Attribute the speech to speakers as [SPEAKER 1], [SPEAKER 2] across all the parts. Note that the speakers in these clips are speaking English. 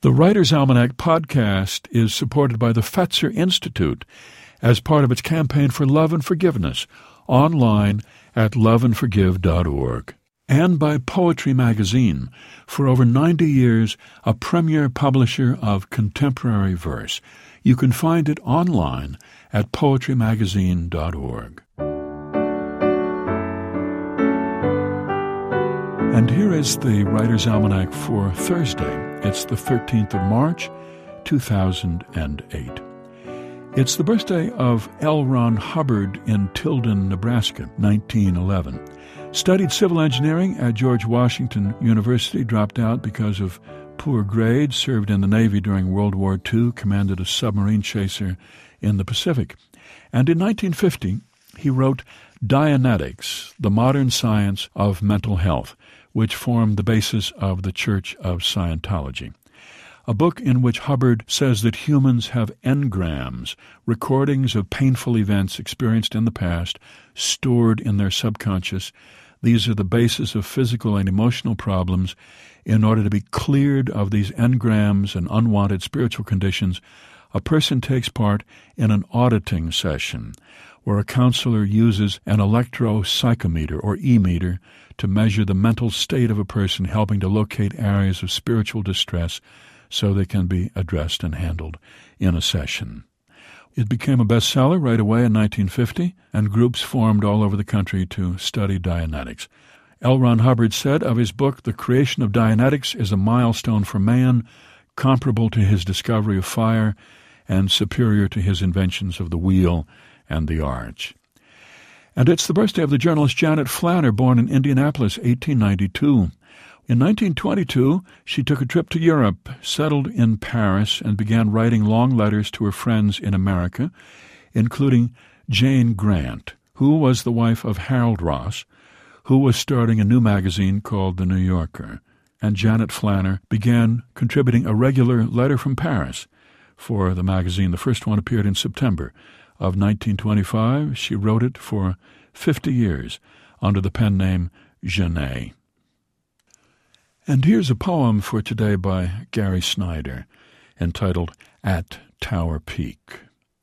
[SPEAKER 1] The Writer's Almanac podcast is supported by the Fetzer Institute as part of its campaign for love and forgiveness, online at loveandforgive.org. And by Poetry Magazine, for over 90 years, a premier publisher of contemporary verse. You can find it online at poetrymagazine.org. And here is the Writer's Almanac for Thursday. It's the 13th of March, 2008. It's the birthday of L. Ron Hubbard in Tilden, Nebraska, 1911. Studied civil engineering at George Washington University, dropped out because of poor grades, served in the Navy during World War II, commanded a submarine chaser in the Pacific. And in 1950, he wrote Dianetics, the Modern Science of Mental Health, which formed the basis of the Church of Scientology. A book in which Hubbard says that humans have engrams, recordings of painful events experienced in the past, stored in their subconscious. These are the basis of physical and emotional problems. In order to be cleared of these engrams and unwanted spiritual conditions, a person takes part in an auditing session, where a counselor uses an electropsychometer or e-meter to measure the mental state of a person, helping to locate areas of spiritual distress so they can be addressed and handled in a session. It became a bestseller right away in 1950, and groups formed all over the country to study Dianetics. L. Ron Hubbard said of his book, "The creation of Dianetics is a milestone for man, comparable to his discovery of fire and superior to his inventions of the wheel and the arch." And it's the birthday of the journalist Janet Flanner, born in Indianapolis, 1892. In 1922, she took a trip to Europe, settled in Paris, and began writing long letters to her friends in America, including Jane Grant, who was the wife of Harold Ross, who was starting a new magazine called The New Yorker. And Janet Flanner began contributing a regular letter from Paris for the magazine. The first one appeared in September of 1925. She wrote it for 50 years under the pen name Genet. And here's a poem for today by Gary Snyder, entitled At Tower Peak.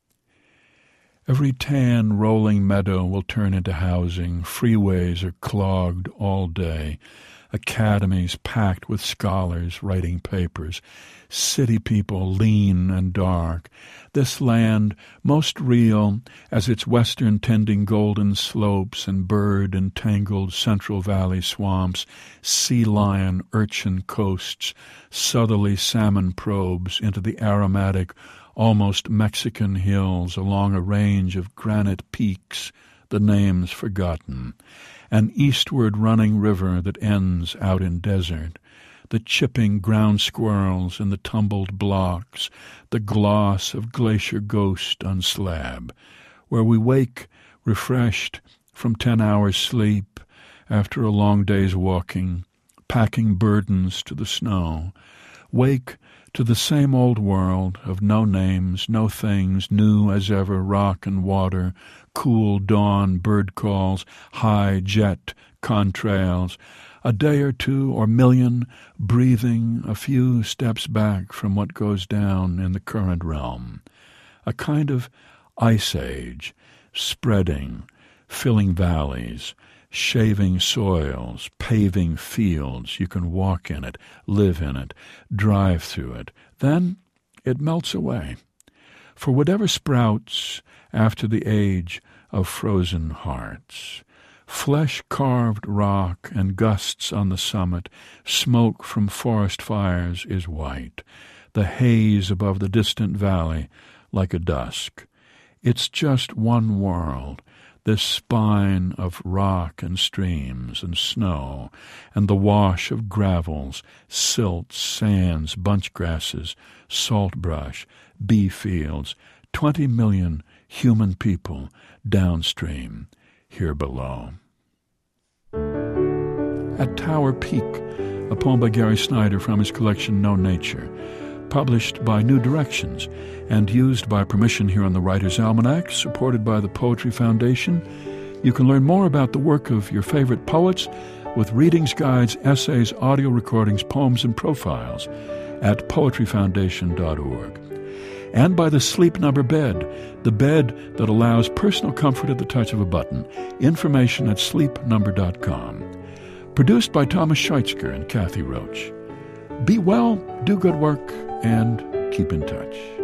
[SPEAKER 1] Every tan, rolling meadow will turn into housing. Freeways are clogged all day. Academies packed with scholars writing papers. City people lean and dark. This land, most real as its western tending golden slopes and bird-entangled Central Valley swamps, sea lion urchin coasts, southerly salmon probes into the aromatic, almost Mexican hills along a range of granite peaks, the names forgotten, an eastward running river that ends out in desert, the chipping ground squirrels in the tumbled blocks, the gloss of Glacier Ghost on slab, where we wake refreshed from 10 hours' sleep after a long day's walking, packing burdens to the snow, wake to the same old world of no names, no things, new as ever, rock and water, cool dawn bird calls, high jet contrails, a day or two or million breathing a few steps back from what goes down in the current realm, a kind of ice age, spreading, filling valleys, shaving soils, paving fields. You can walk in it, live in it, drive through it. Then it melts away. For whatever sprouts after the age of frozen hearts, flesh-carved rock and gusts on the summit, smoke from forest fires is white, the haze above the distant valley like a dusk. It's just one world, this spine of rock and streams and snow, and the wash of gravels, silts, sands, bunch grasses, salt brush, bee fields, 20 million human people downstream, here below. At Tower Peak, a poem by Gary Snyder from his collection No Nature, published by New Directions and used by permission here on the Writer's Almanac, supported by the Poetry Foundation. You can learn more about the work of your favorite poets with readings, guides, essays, audio recordings, poems, and profiles at poetryfoundation.org. And by the Sleep Number bed, the bed that allows personal comfort at the touch of a button. Information at sleepnumber.com. Produced by Thomas Scheutzger and Kathy Roach. Be well, do good work, and keep in touch.